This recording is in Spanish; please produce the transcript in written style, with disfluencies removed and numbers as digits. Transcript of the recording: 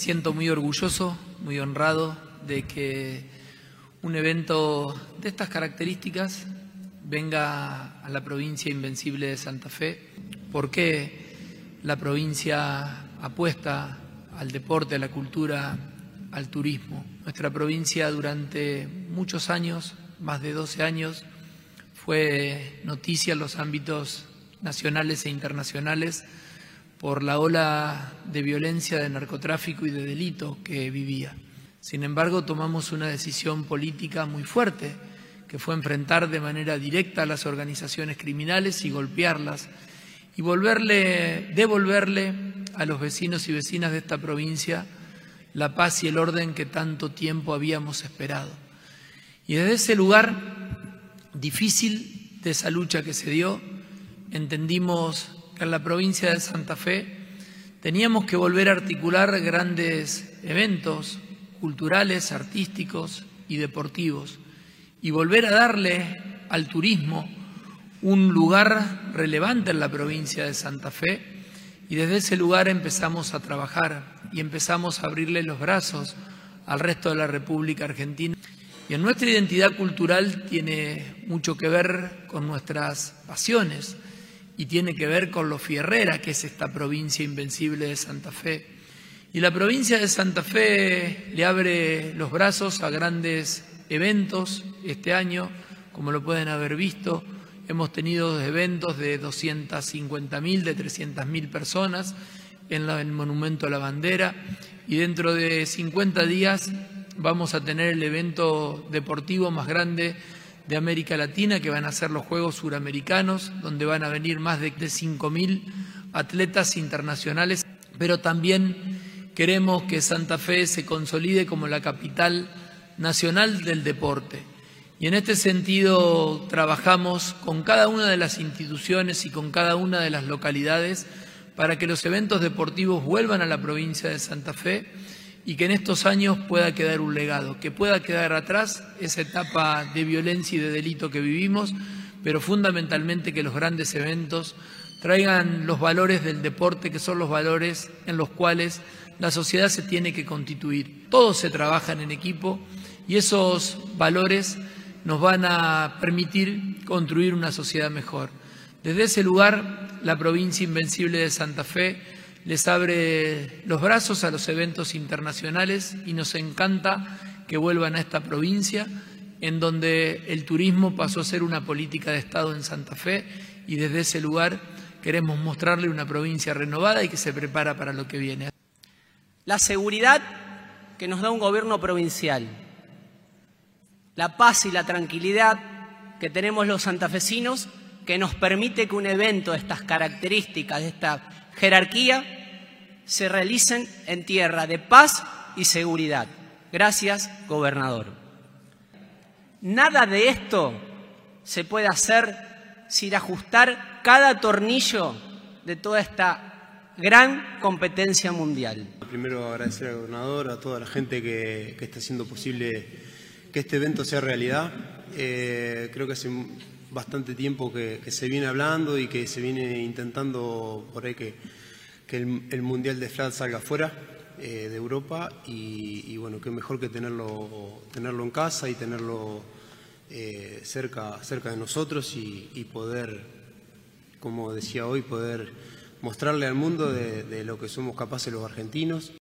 siento muy orgulloso, muy honrado de que un evento de estas características venga a la provincia invencible de Santa Fe. ¿Por qué la provincia apuesta al deporte, a la cultura, al turismo? Nuestra provincia durante muchos años, más de 12 años, fue noticia en los ámbitos nacionales e internacionales por la ola de violencia, de narcotráfico y de delito que vivía. Sin embargo, tomamos una decisión política muy fuerte, que fue enfrentar de manera directa a las organizaciones criminales y golpearlas, y devolverle a los vecinos y vecinas de esta provincia la paz y el orden que tanto tiempo habíamos esperado. Y desde ese lugar difícil de esa lucha que se dio, entendimos que en la provincia de Santa Fe teníamos que volver a articular grandes eventos culturales, artísticos y deportivos, y volver a darle al turismo un lugar relevante en la provincia de Santa Fe. Y desde ese lugar empezamos a trabajar y empezamos a abrirle los brazos al resto de la República Argentina. Y en nuestra identidad cultural tiene mucho que ver con nuestras pasiones y tiene que ver con lo fierrera que es esta provincia invencible de Santa Fe. Y la provincia de Santa Fe le abre los brazos a grandes eventos este año, como lo pueden haber visto. Hemos tenido eventos de 250.000, de 300.000 personas en el Monumento a la Bandera, y dentro de 50 días vamos a tener el evento deportivo más grande de América Latina, que van a ser los Juegos Suramericanos, donde van a venir más de 5.000 atletas internacionales, pero también queremos que Santa Fe se consolide como la capital nacional del deporte. Y en este sentido trabajamos con cada una de las instituciones y con cada una de las localidades para que los eventos deportivos vuelvan a la provincia de Santa Fe y que en estos años pueda quedar un legado, que pueda quedar atrás esa etapa de violencia y de delito que vivimos, pero fundamentalmente que los grandes eventos traigan los valores del deporte, que son los valores en los cuales la sociedad se tiene que constituir. Todos se trabajan en equipo y esos valores nos van a permitir construir una sociedad mejor. Desde ese lugar, la provincia invencible de Santa Fe les abre los brazos a los eventos internacionales y nos encanta que vuelvan a esta provincia, en donde el turismo pasó a ser una política de Estado en Santa Fe, y desde ese lugar queremos mostrarle una provincia renovada y que se prepara para lo que viene. La seguridad que nos da un gobierno provincial, la paz y la tranquilidad que tenemos los santafesinos, que nos permite que un evento de estas características, de esta jerarquía, se realicen en tierra de paz y seguridad. Gracias, gobernador. Nada de esto se puede hacer sin ajustar cada tornillo de toda esta gran competencia mundial. Primero agradecer al gobernador, a toda la gente que está haciendo posible que este evento sea realidad. Creo que hace bastante tiempo que se viene hablando y que se viene intentando por ahí que el Mundial de Flat salga fuera de Europa, y bueno, qué mejor que tenerlo en casa y tenerlo cerca de nosotros y poder, como decía hoy, poder mostrarle al mundo de lo que somos capaces los argentinos.